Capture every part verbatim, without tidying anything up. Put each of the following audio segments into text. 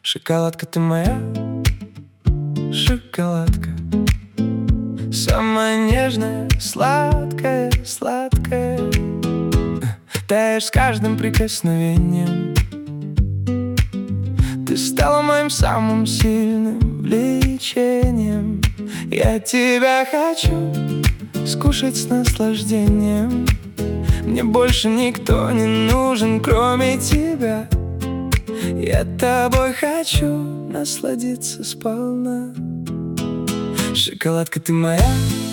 Шоколадка, ты моя шоколадка, самая нежная, сладкая, сладкая. Таешь с каждым прикосновением. Ты стала моим самым сильным влечением. Я тебя хочу скушать с наслаждением. Мне больше никто не нужен, кроме тебя. Я тобой хочу насладиться сполна. Шоколадка, ты моя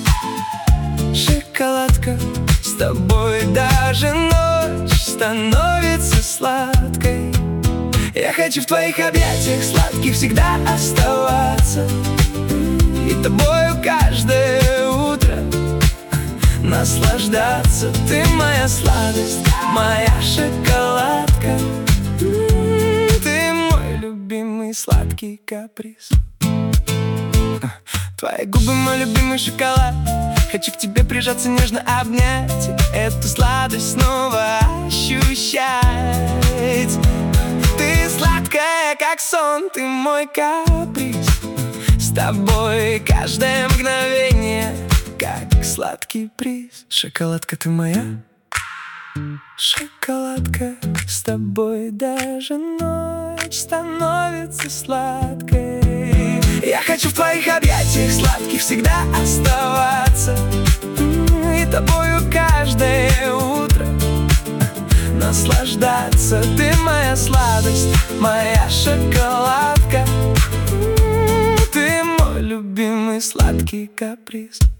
шоколадка, с тобой даже ночь становится сладкой. Я хочу в твоих объятиях сладких всегда оставаться, и тобою каждое утро наслаждаться. Ты моя сладость, моя шоколадка, ты мой любимый сладкий каприз. Твои губы мой любимый шоколад. Хочу к тебе прижаться, нежно обнять, эту сладость снова ощущать. Ты сладкая, как сон, ты мой каприз. С тобой каждое мгновение как сладкий приз. Шоколадка, ты моя шоколадка, с тобой даже ночь становится сладкой. Я хочу в твоих объятиях сладких всегда оставаться, и тобою каждое утро наслаждаться. Ты моя сладость, моя шоколадка, ты мой любимый сладкий каприз.